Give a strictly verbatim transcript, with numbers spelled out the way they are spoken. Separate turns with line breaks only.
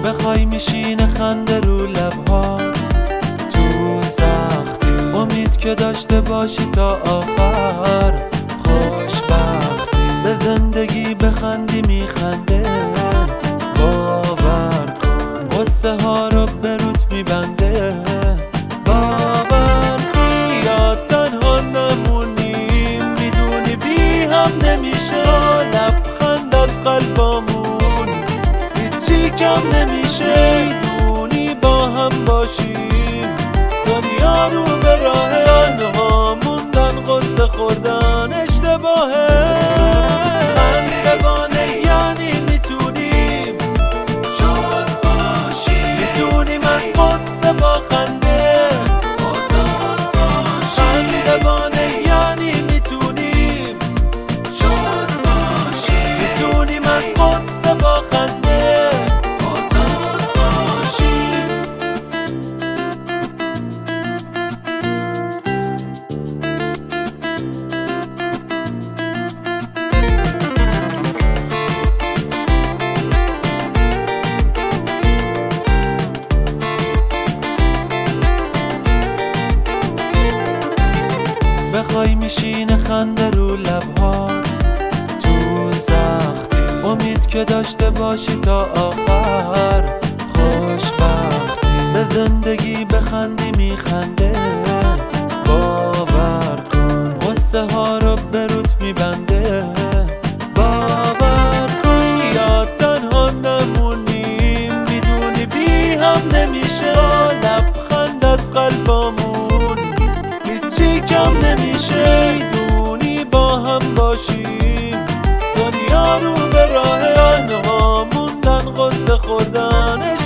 بخوای میشینه خنده رو لبهات تو سختی، امید که داشته باشی تا آخر خوشبختی، به زندگی بخندی میخنده باور کن، غصه ها رو به روت میبنده باور کن. یا تنها نمونیم میدونی بی هم نمیشه، لبخند از قلبامون هیچی کم نمیشه، میدونی با هم باشیم دنیا رو به راه آنها موندن، غصه خوردن اشتباهه. خندوانه یعنی میتونیم شاد باشیم، میتونیم از غصه با خنده آزاد باشیم. خندوانه یعنی میتونیم شاد باشیم، میتونیم از غصه با خنده آزاد باشیم. بخوای میشینه خنده رو لبهات تو سختی، امید که داشته باشی تا آخر خوشبختی، به زندگی بخندی میخنده باور کن، غصه ها رو به روت میبنده باور کن. یا تنها نمونیم میدونی بی هم نمیشه، لبخند از قلبامون هیچی کم نمیشه، میدونی با هم باشیم دنیا رو به راه آنها موندن، غصه خوردن